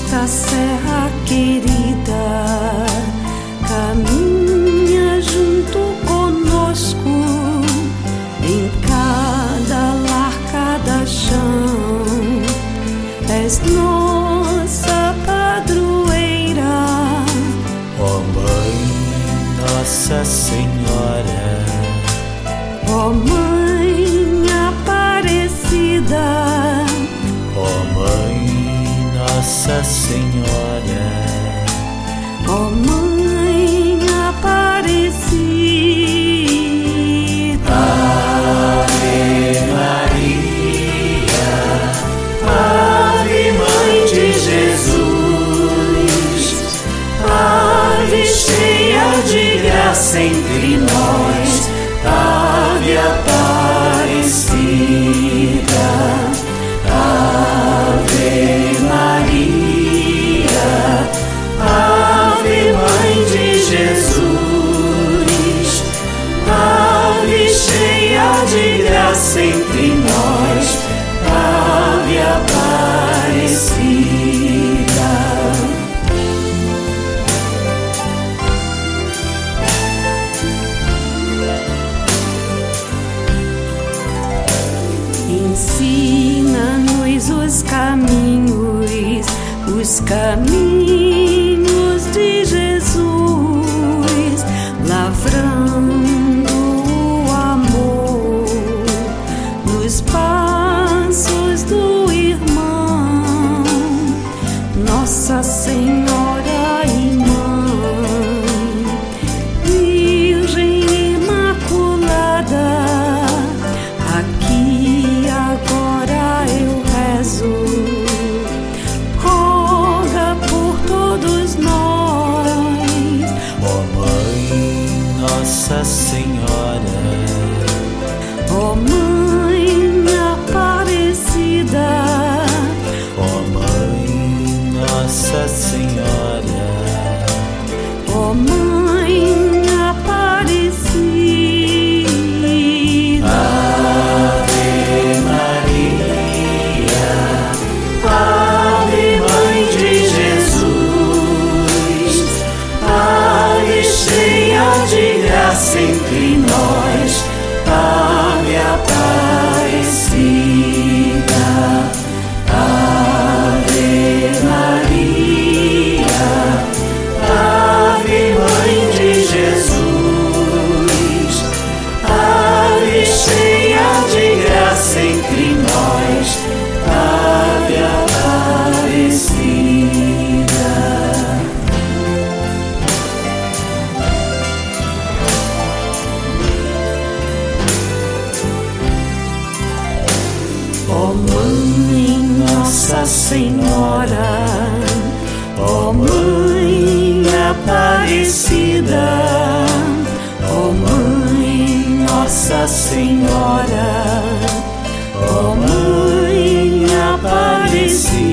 Nesta serra querida, caminha junto conosco, em cada lar, cada chão. És nossa padroeira, ó Mãe Nossa Senhora, ó Mãe Aparecida, ó Mãe Nossa Senhora, ó Mãe Aparecida. Ave Maria, Ave Mãe de Jesus, Ave cheia de graça entre nós, Ave Aparecida, Ave Maria, Ave Mãe de Jesus, Ave cheia de graça entre nós, Ave Aparecida. Ensina-nos os caminhos de Jesus, lavrando o amor nos passos do irmão. Nossa Senhora e Mãe, Virgem Imaculada, aqui agora eu rezo, roga por todos nós. Ó Mãe Nossa Senhora, Ó Mãe Aparecida, ó Mãe Nossa Senhora, ó Mãe Aparecida. Ave Maria, Ave Mãe de Jesus, Ave cheia de graça entre nós, Ave Aparecida, Ave Maria, Ave Mãe de Jesus, Ave cheia de graça entre nós, Ave Aparecida. Ó Mãe Nossa Senhora, ó Mãe Aparecida, ó Mãe Nossa Senhora, ó Mãe Aparecida.